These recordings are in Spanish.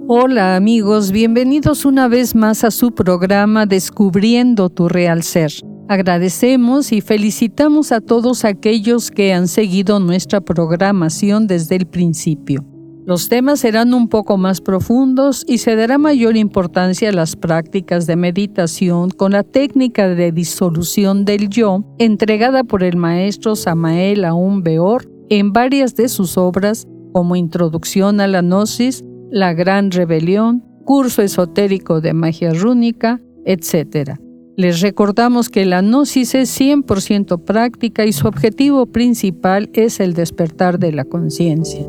Hola amigos, bienvenidos una vez más a su programa Descubriendo tu Real Ser. Agradecemos y felicitamos a todos aquellos que han seguido nuestra programación desde el principio. Los temas serán un poco más profundos y se dará mayor importancia a las prácticas de meditación con la técnica de disolución del yo entregada por el maestro Samael Aun Weor en varias de sus obras como Introducción a la Gnosis, La Gran Rebelión, Curso Esotérico de Magia Rúnica, etc. Les recordamos que la Gnosis es 100% práctica y su objetivo principal es el despertar de la conciencia.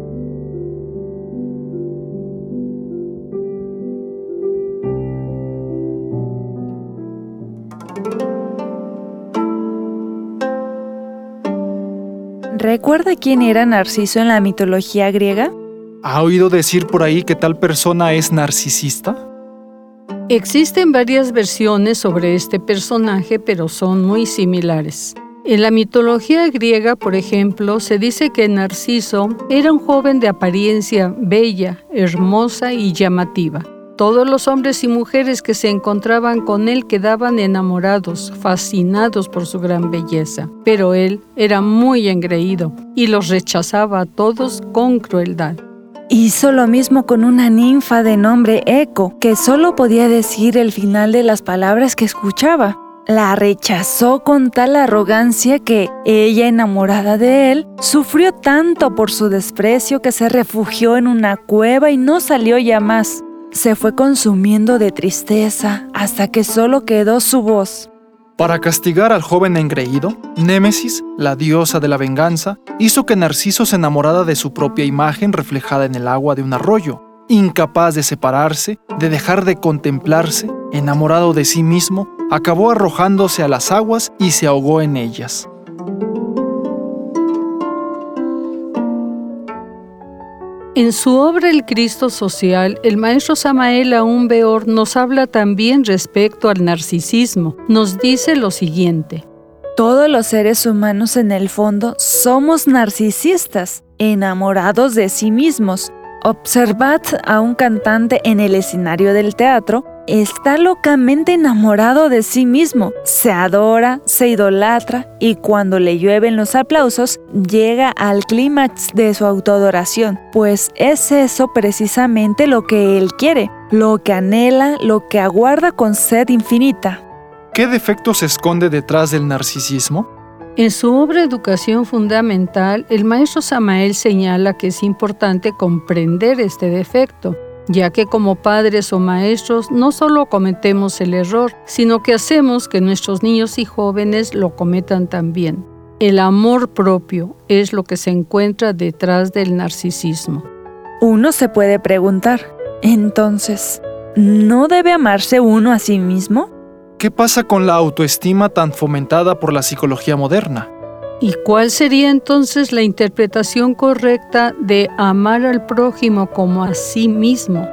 ¿Recuerda quién era Narciso en la mitología griega? ¿Ha oído decir por ahí que tal persona es narcisista? Existen varias versiones sobre este personaje, pero son muy similares. En la mitología griega, por ejemplo, se dice que Narciso era un joven de apariencia bella, hermosa y llamativa. Todos los hombres y mujeres que se encontraban con él quedaban enamorados, fascinados por su gran belleza. Pero él era muy engreído y los rechazaba a todos con crueldad. Hizo lo mismo con una ninfa de nombre Eco, que solo podía decir el final de las palabras que escuchaba. La rechazó con tal arrogancia que ella, enamorada de él, sufrió tanto por su desprecio que se refugió en una cueva y no salió ya más. Se fue consumiendo de tristeza hasta que solo quedó su voz. Para castigar al joven engreído, Némesis, la diosa de la venganza, hizo que Narciso se enamorara de su propia imagen reflejada en el agua de un arroyo. Incapaz de separarse, de dejar de contemplarse, enamorado de sí mismo, acabó arrojándose a las aguas y se ahogó en ellas. En su obra El Cristo Social, el maestro Samael Aun Weor nos habla también respecto al narcisismo. Nos dice lo siguiente: todos los seres humanos en el fondo somos narcisistas, enamorados de sí mismos. Observad a un cantante en el escenario del teatro. Está locamente enamorado de sí mismo, se adora, se idolatra y cuando le llueven los aplausos, llega al clímax de su autoadoración, pues es eso precisamente lo que él quiere, lo que anhela, lo que aguarda con sed infinita. ¿Qué defecto se esconde detrás del narcisismo? En su obra Educación Fundamental, el maestro Samael señala que es importante comprender este defecto, ya que como padres o maestros no solo cometemos el error, sino que hacemos que nuestros niños y jóvenes lo cometan también. El amor propio es lo que se encuentra detrás del narcisismo. Uno se puede preguntar, entonces, ¿no debe amarse uno a sí mismo? ¿Qué pasa con la autoestima tan fomentada por la psicología moderna? ¿Y cuál sería entonces la interpretación correcta de amar al prójimo como a sí mismo?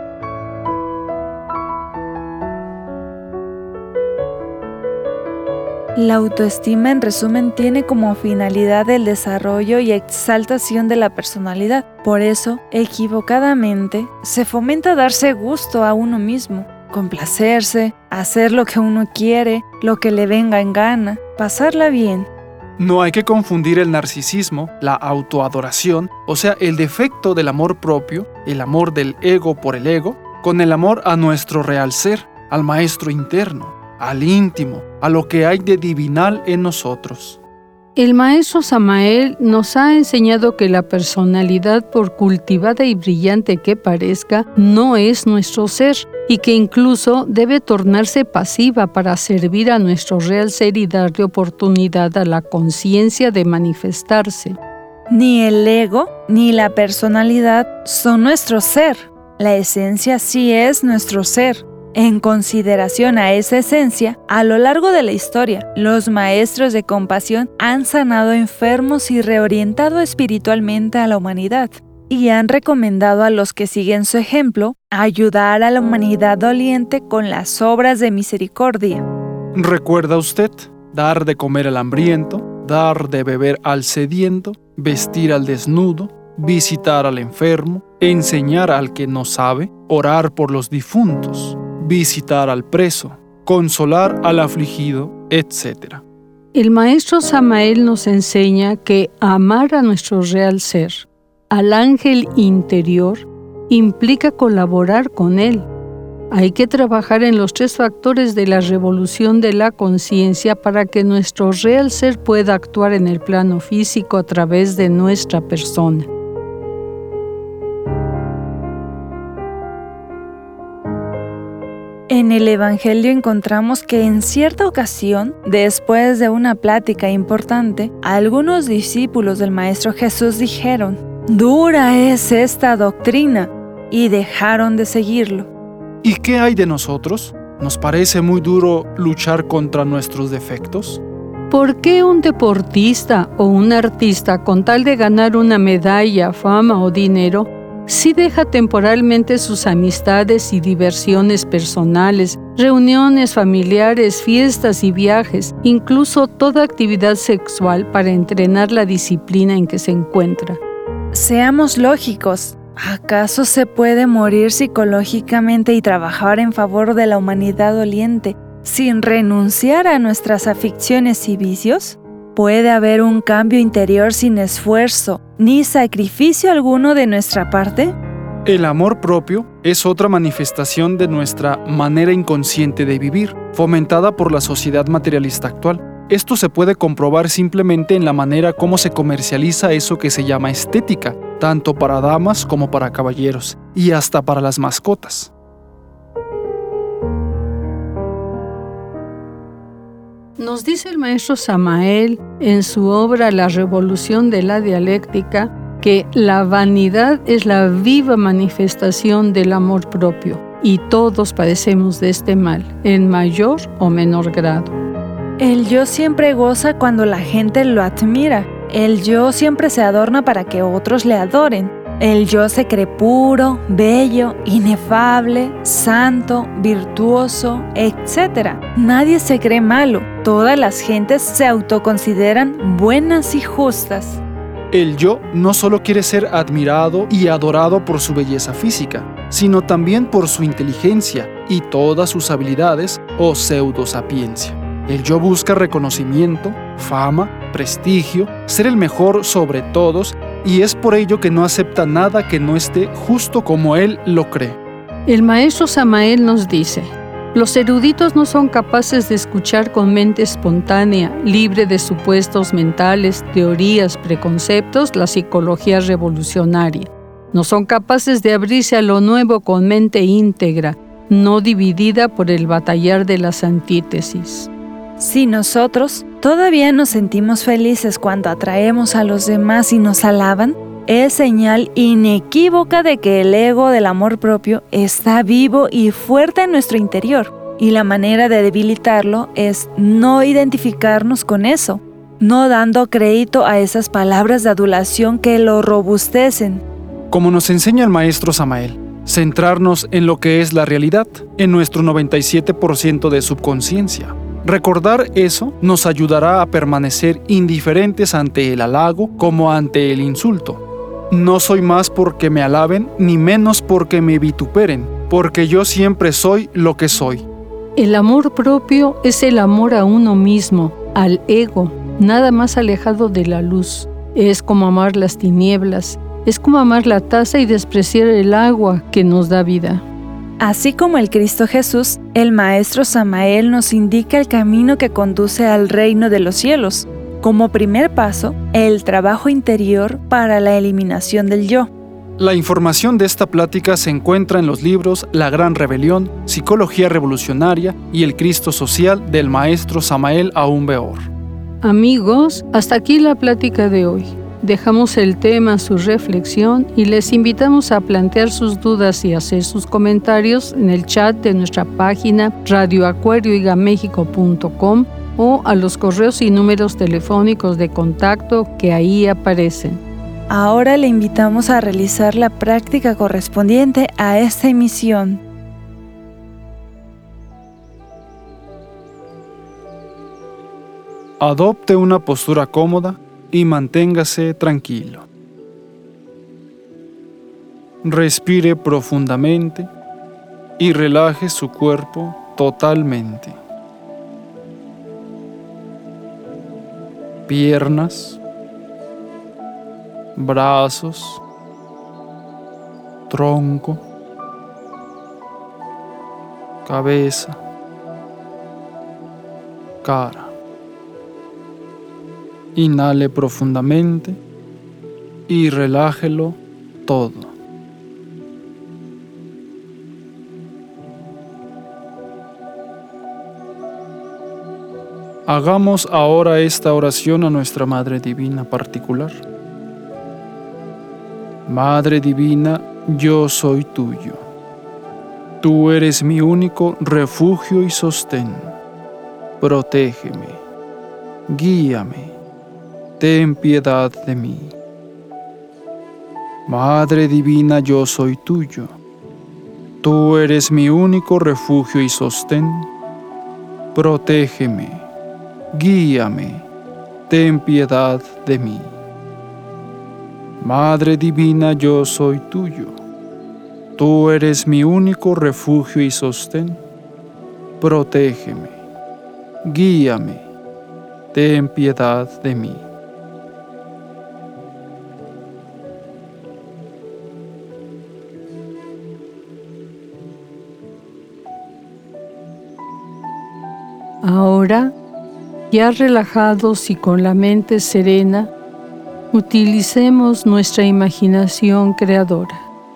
La autoestima, en resumen, tiene como finalidad el desarrollo y exaltación de la personalidad. Por eso, equivocadamente, se fomenta darse gusto a uno mismo, complacerse, hacer lo que uno quiere, lo que le venga en gana, pasarla bien. No hay que confundir el narcisismo, la autoadoración, o sea, el defecto del amor propio, el amor del ego por el ego, con el amor a nuestro real ser, al maestro interno, al íntimo, a lo que hay de divinal en nosotros. El maestro Samael nos ha enseñado que la personalidad, por cultivada y brillante que parezca, no es nuestro ser y que incluso debe tornarse pasiva para servir a nuestro real ser y darle oportunidad a la conciencia de manifestarse. Ni el ego ni la personalidad son nuestro ser. La esencia sí es nuestro ser. En consideración a esa esencia, a lo largo de la historia, los maestros de compasión han sanado enfermos y reorientado espiritualmente a la humanidad, y han recomendado a los que siguen su ejemplo ayudar a la humanidad doliente con las obras de misericordia. ¿Recuerda usted? Dar de comer al hambriento, dar de beber al sediento, vestir al desnudo, visitar al enfermo, enseñar al que no sabe, orar por los difuntos, visitar al preso, consolar al afligido, etc. El maestro Samael nos enseña que amar a nuestro real ser, al ángel interior, implica colaborar con él. Hay que trabajar en los 3 factores de la revolución de la conciencia para que nuestro real ser pueda actuar en el plano físico a través de nuestra persona. En el Evangelio encontramos que en cierta ocasión, después de una plática importante, algunos discípulos del Maestro Jesús dijeron: «Dura es esta doctrina», y dejaron de seguirlo. ¿Y qué hay de nosotros? ¿Nos parece muy duro luchar contra nuestros defectos? ¿Por qué un deportista o un artista, con tal de ganar una medalla, fama o dinero, sí deja temporalmente sus amistades y diversiones personales, reuniones familiares, fiestas y viajes, incluso toda actividad sexual para entrenar la disciplina en que se encuentra? Seamos lógicos. ¿Acaso se puede morir psicológicamente y trabajar en favor de la humanidad doliente sin renunciar a nuestras aficiones y vicios? ¿Puede haber un cambio interior sin esfuerzo ni sacrificio alguno de nuestra parte? El amor propio es otra manifestación de nuestra manera inconsciente de vivir, fomentada por la sociedad materialista actual. Esto se puede comprobar simplemente en la manera como se comercializa eso que se llama estética, tanto para damas como para caballeros, y hasta para las mascotas. Nos dice el maestro Samael en su obra La Revolución de la Dialéctica que la vanidad es la viva manifestación del amor propio y todos padecemos de este mal, en mayor o menor grado. El yo siempre goza cuando la gente lo admira. El yo siempre se adorna para que otros le adoren. El yo se cree puro, bello, inefable, santo, virtuoso, etc. Nadie se cree malo. Todas las gentes se autoconsideran buenas y justas. El yo no solo quiere ser admirado y adorado por su belleza física, sino también por su inteligencia y todas sus habilidades o pseudosapiencia. El yo busca reconocimiento, fama, prestigio, ser el mejor sobre todos, y es por ello que no acepta nada que no esté justo como él lo cree. El maestro Samael nos dice: los eruditos no son capaces de escuchar con mente espontánea, libre de supuestos mentales, teorías, preconceptos, la psicología revolucionaria. No son capaces de abrirse a lo nuevo con mente íntegra, no dividida por el batallar de las antítesis. Si nosotros todavía nos sentimos felices cuando atraemos a los demás y nos alaban, es señal inequívoca de que el ego del amor propio está vivo y fuerte en nuestro interior, y la manera de debilitarlo es no identificarnos con eso, no dando crédito a esas palabras de adulación que lo robustecen. Como nos enseña el maestro Samael, centrarnos en lo que es la realidad, en nuestro 97% de subconsciencia. Recordar eso nos ayudará a permanecer indiferentes ante el halago como ante el insulto. No soy más porque me alaben, ni menos porque me vituperen, porque yo siempre soy lo que soy. El amor propio es el amor a uno mismo, al ego, nada más alejado de la luz. Es como amar las tinieblas, es como amar la taza y despreciar el agua que nos da vida. Así como el Cristo Jesús, el Maestro Samael nos indica el camino que conduce al reino de los cielos. Como primer paso, el trabajo interior para la eliminación del yo. La información de esta plática se encuentra en los libros La Gran Rebelión, Psicología Revolucionaria y El Cristo Social del maestro Samael Aún Weor. Amigos, hasta aquí la plática de hoy. Dejamos el tema a su reflexión y les invitamos a plantear sus dudas y hacer sus comentarios en el chat de nuestra página radioacuarioigamexico.com o a los correos y números telefónicos de contacto que ahí aparecen. Ahora le invitamos a realizar la práctica correspondiente a esta emisión. Adopte una postura cómoda y manténgase tranquilo. Respire profundamente y relaje su cuerpo totalmente. Piernas, brazos, tronco, cabeza, cara. Inhale profundamente y relájelo todo. Hagamos ahora esta oración a nuestra Madre Divina particular. Madre Divina, yo soy tuyo. Tú eres mi único refugio y sostén. Protégeme, guíame, ten piedad de mí. Madre Divina, yo soy tuyo. Tú eres mi único refugio y sostén. Protégeme, guíame, ten piedad de mí. Madre Divina, yo soy tuyo. Tú eres mi único refugio y sostén. Protégeme, guíame, ten piedad de mí. Ahora, ya relajados y con la mente serena, utilicemos nuestra imaginación creadora.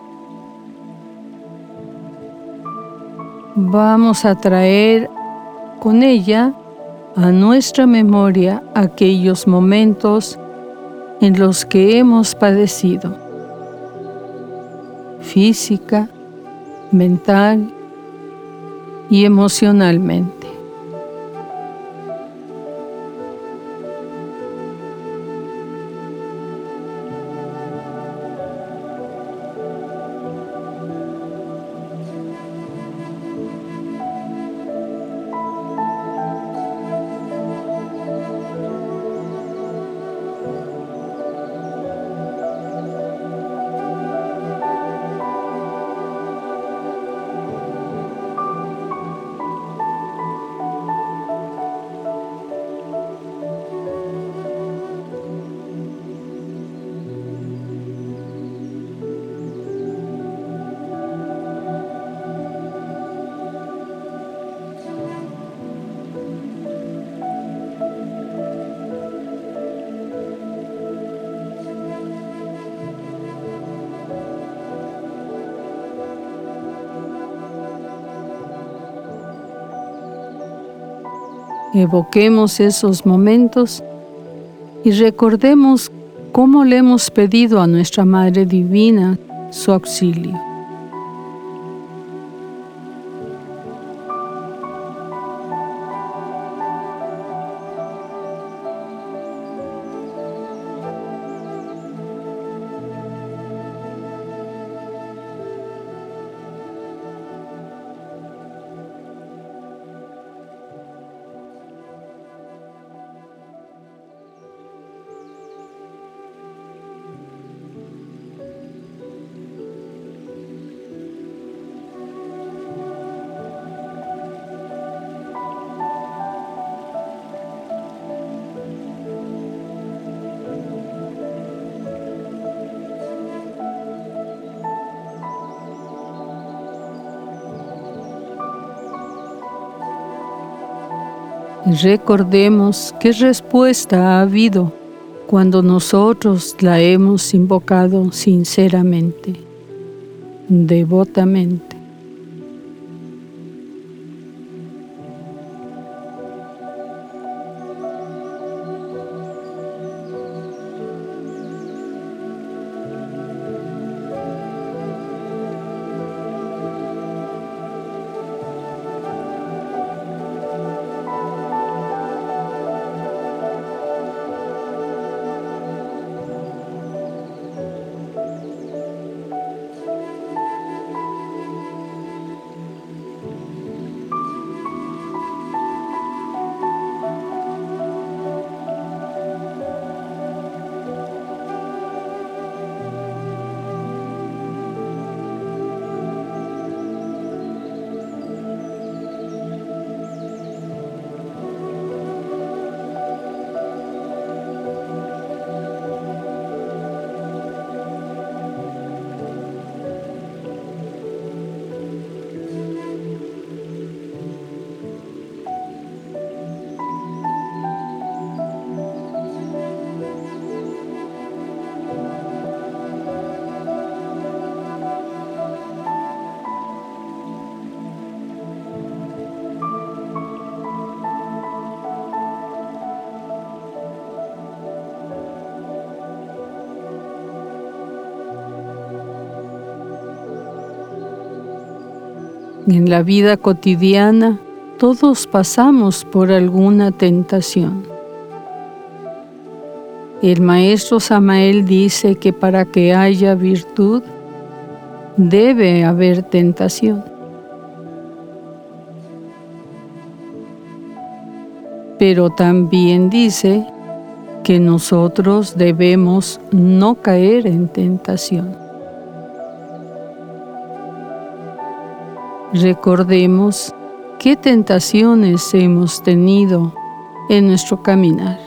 Vamos a traer con ella a nuestra memoria aquellos momentos en los que hemos padecido, física, mental y emocionalmente. Evoquemos esos momentos y recordemos cómo le hemos pedido a nuestra Madre Divina su auxilio. Recordemos qué respuesta ha habido cuando nosotros la hemos invocado sinceramente, devotamente. En la vida cotidiana, todos pasamos por alguna tentación. El maestro Samael dice que para que haya virtud, debe haber tentación. Pero también dice que nosotros debemos no caer en tentación. Recordemos qué tentaciones hemos tenido en nuestro caminar.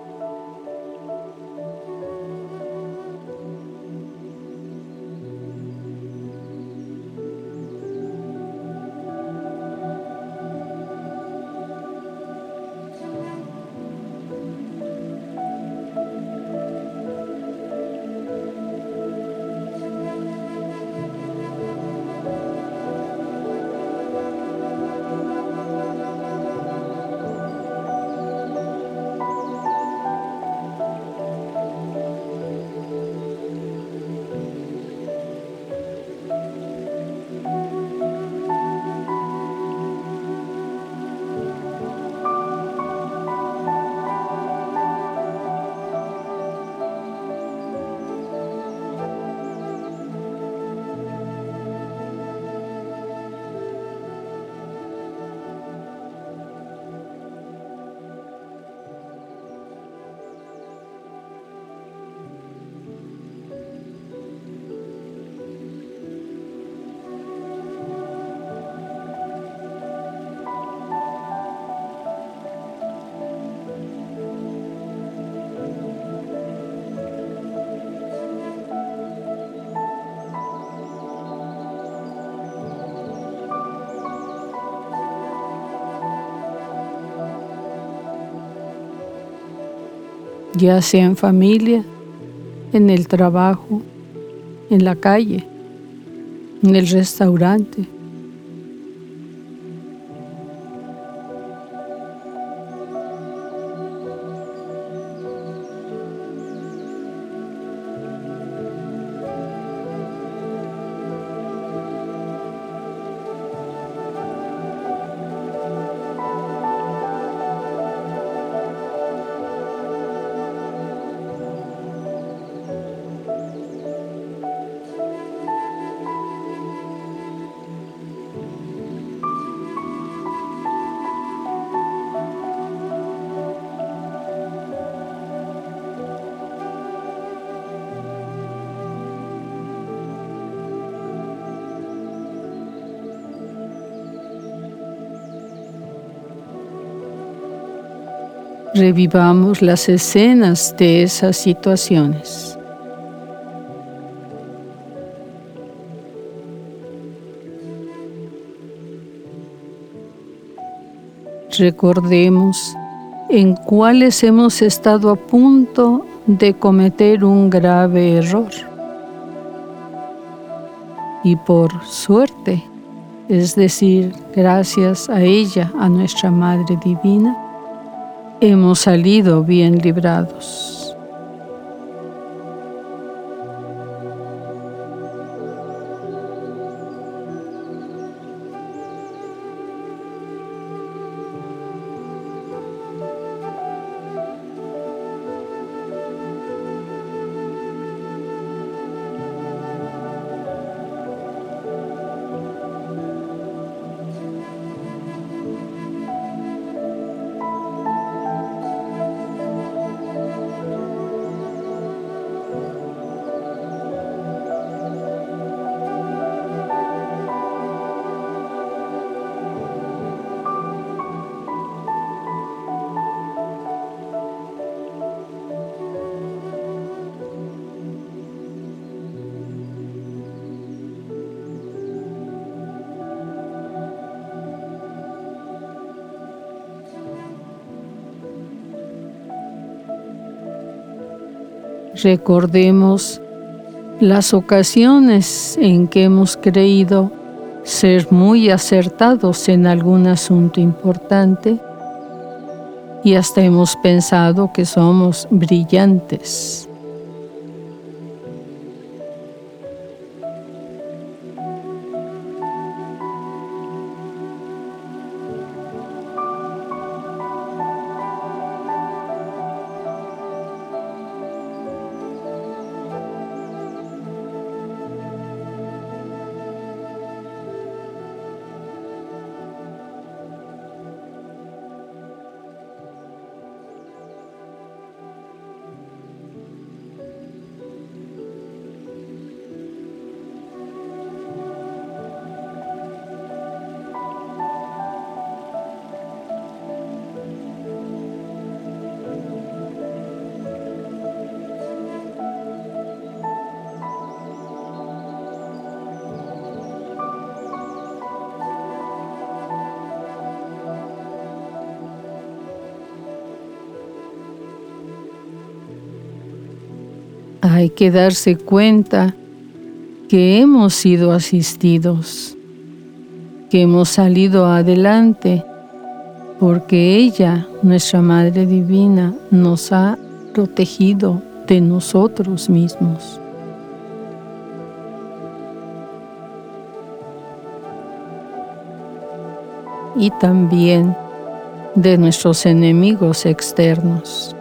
Ya sea en familia, en el trabajo, en la calle, en el restaurante. Revivamos las escenas de esas situaciones. Recordemos en cuáles hemos estado a punto de cometer un grave error. Y por suerte, es decir, gracias a ella, a nuestra Madre Divina, hemos salido bien librados. Recordemos las ocasiones en que hemos creído ser muy acertados en algún asunto importante y hasta hemos pensado que somos brillantes. Hay que darse cuenta que hemos sido asistidos, que hemos salido adelante, porque ella, nuestra Madre Divina, nos ha protegido de nosotros mismos. Y también de nuestros enemigos externos.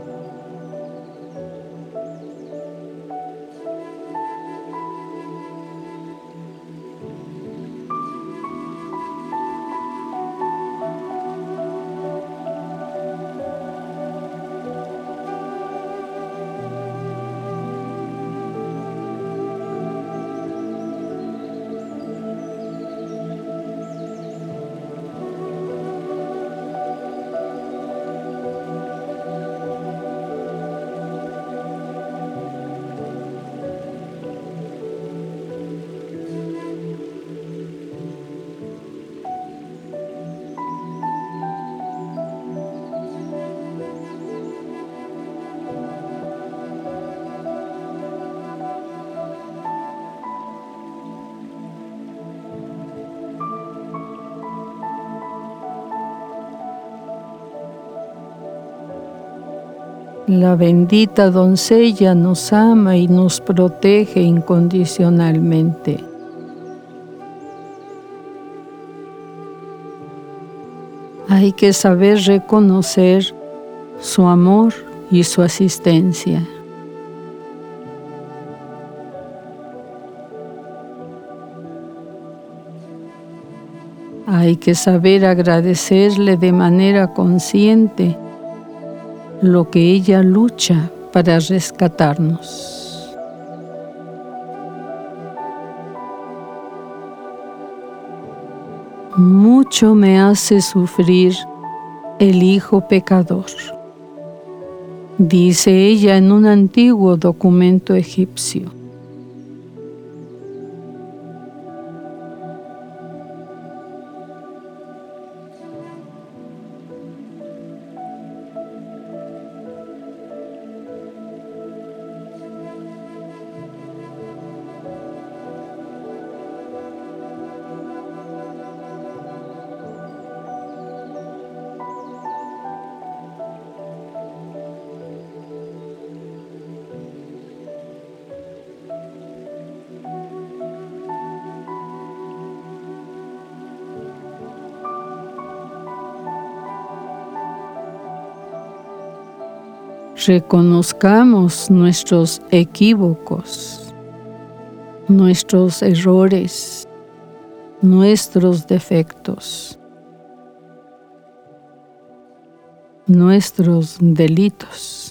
La bendita doncella nos ama y nos protege incondicionalmente. Hay que saber reconocer su amor y su asistencia. Hay que saber agradecerle de manera consciente lo que ella lucha para rescatarnos. Mucho me hace sufrir el hijo pecador, dice ella en un antiguo documento egipcio. Reconozcamos nuestros equívocos, nuestros errores, nuestros defectos, nuestros delitos.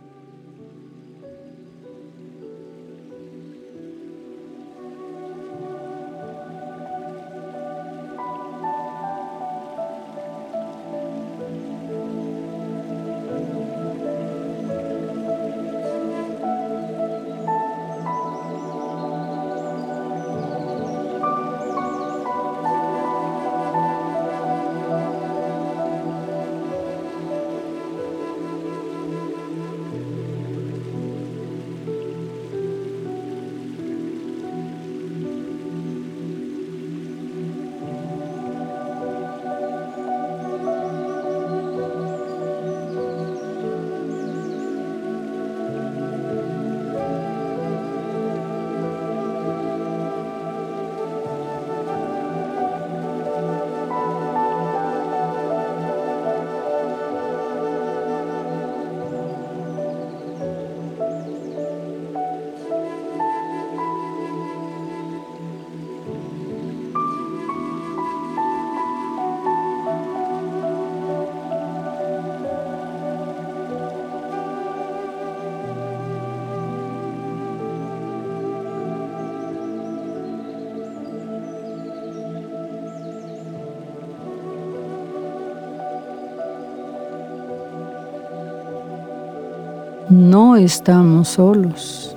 No estamos solos.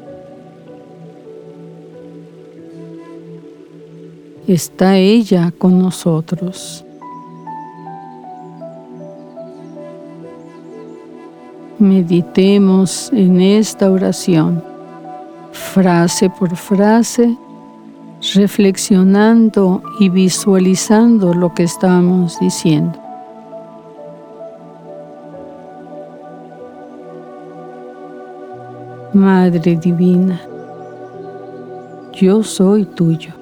Está ella con nosotros. Meditemos en esta oración, frase por frase, reflexionando y visualizando lo que estamos diciendo. Madre Divina, yo soy tuyo.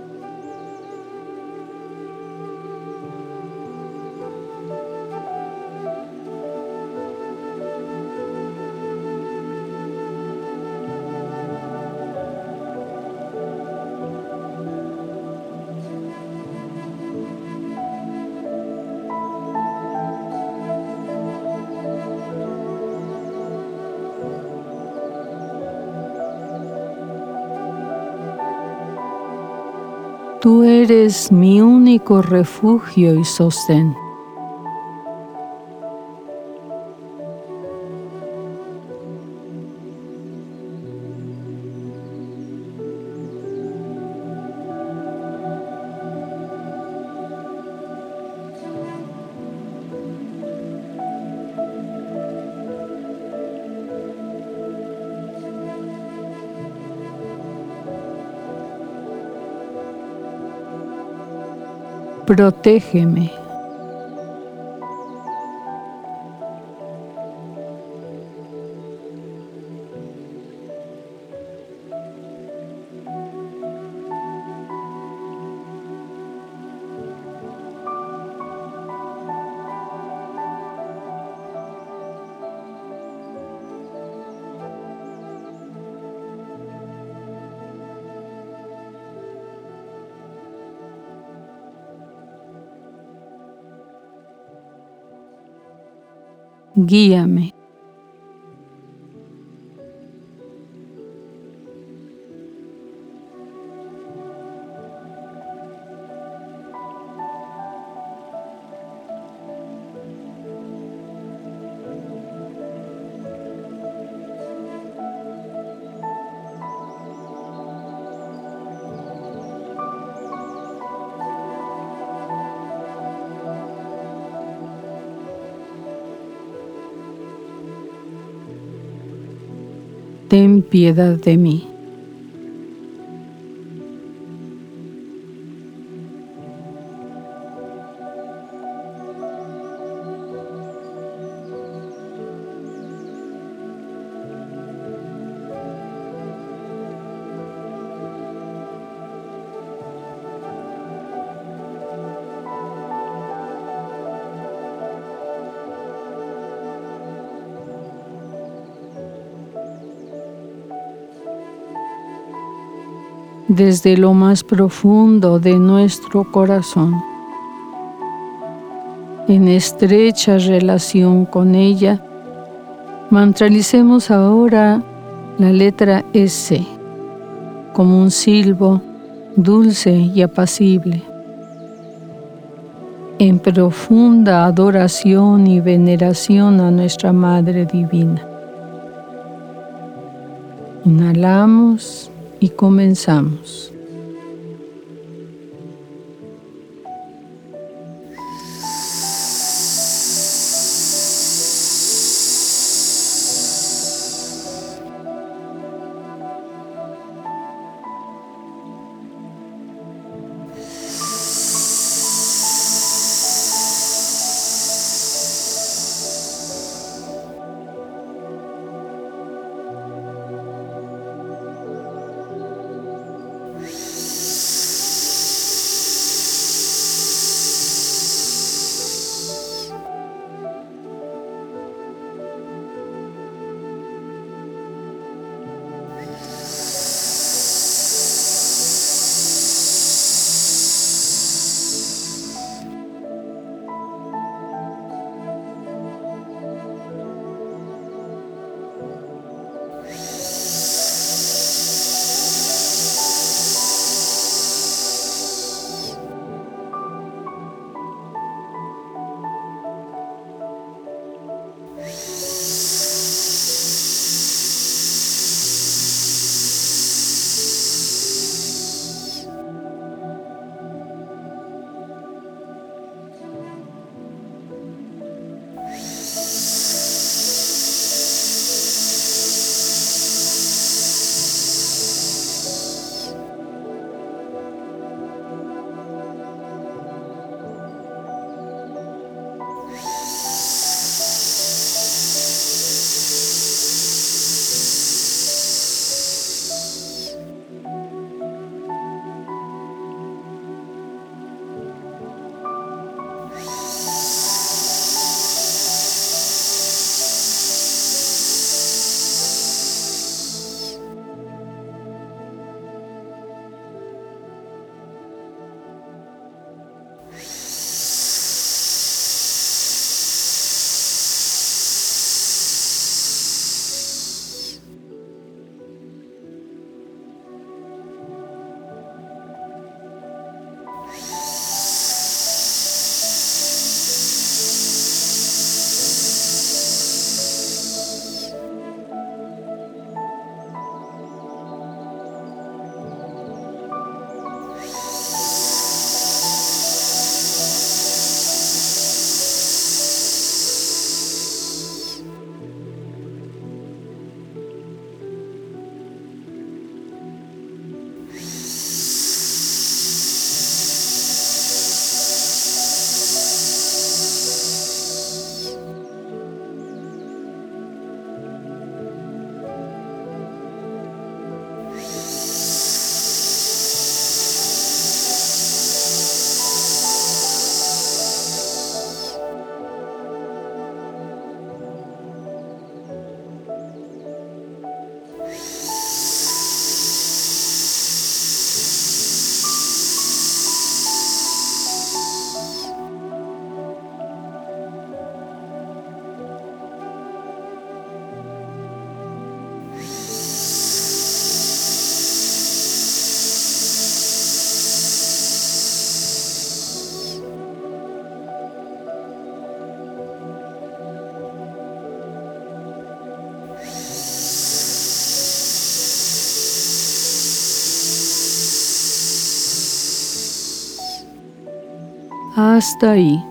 Tú eres mi único refugio y sostén. Protégeme. Guíame. Ten piedad de mí. Desde lo más profundo de nuestro corazón, en estrecha relación con ella, mantralicemos ahora la letra S como un silbo dulce y apacible, en profunda adoración y veneración a nuestra Madre Divina. Inhalamos y comenzamos. Hasta ahí.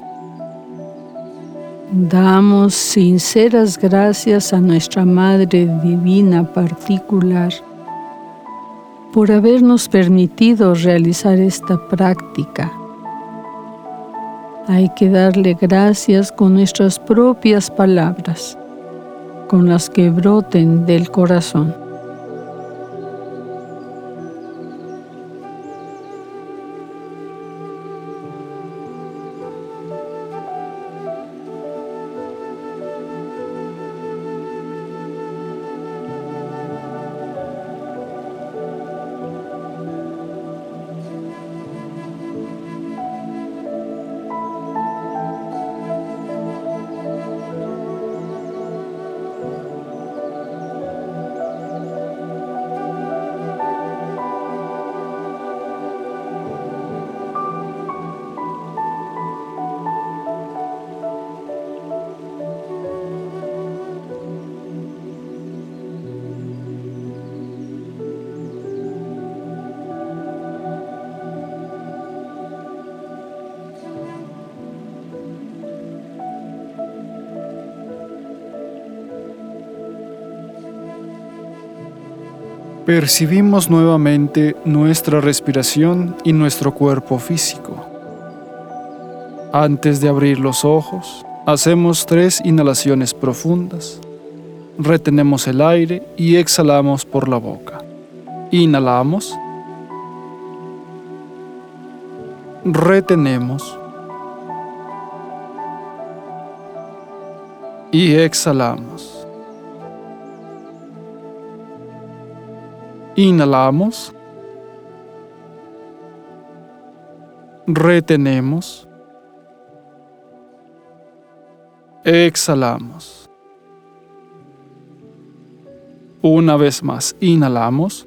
Damos sinceras gracias a nuestra Madre Divina particular por habernos permitido realizar esta práctica. Hay que darle gracias con nuestras propias palabras, con las que broten del corazón. Percibimos nuevamente nuestra respiración y nuestro cuerpo físico. Antes de abrir los ojos, hacemos 3 inhalaciones profundas. Retenemos el aire y exhalamos por la boca. Inhalamos. Retenemos. Y exhalamos. Inhalamos, retenemos, exhalamos. Una vez más, inhalamos,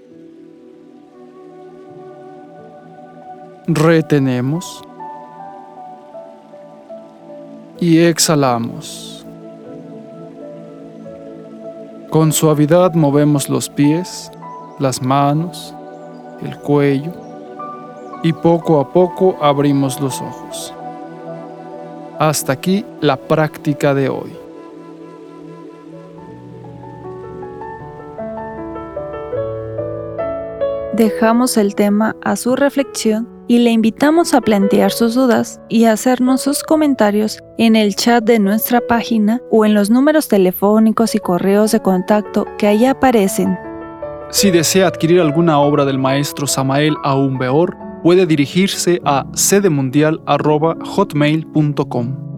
retenemos y exhalamos. Con suavidad movemos los pies, las manos, el cuello, y poco a poco abrimos los ojos. Hasta aquí la práctica de hoy. Dejamos el tema a su reflexión y le invitamos a plantear sus dudas y a hacernos sus comentarios en el chat de nuestra página o en los números telefónicos y correos de contacto que ahí aparecen. Si desea adquirir alguna obra del maestro Samael Aún Weor, puede dirigirse a sedemundial@hotmail.com.